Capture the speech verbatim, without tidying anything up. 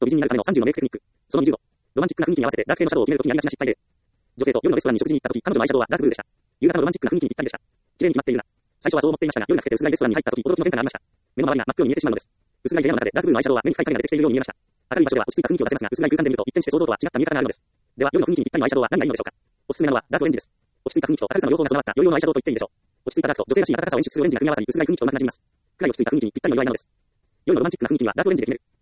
と美人になるためのさんじゅうのメイクテクニック。そのにじゅうご。ロマンチックな雰囲気に合わせてダーク系のシャドウを決めるときにありがちな失敗例。女性と夜のレストランに食事に行ったとき、彼女のアイシャドウはダークブルーでした。夕方のロマンチックな雰囲気にぴったりでした。綺麗に決まっているな。最初はそう思っていましたが、夜が更けて薄暗いレストランに入ったとき、驚きの変化がありました。目の周りが真っ黒に見えてしまうのです。薄暗い部屋の中でダークブルーのアイシャドウは目に深い影が出てきているように見えました。明るい場所では落ち着いた雰囲気を出せますが、薄暗い空間で見ると一変して想像とは違った見え方があるのです。では、夜の雰囲気にぴったりのアイシャドウは何がいいのでしょうか。おすすめなのはダークオレンジです。落ち着いた雰囲気と明るさの両方が備わった良い用のアイシャドウと言っていいでしょう。落ち着いたダークと女性らしい暖かさを演出するオレンジが組み合わさり、薄暗い雰囲気とうまく馴染みます。暗い落ち着いた雰囲気にぴったりの色合いなのです。夜のロマンチックな雰囲気にはダークオレンジで決める。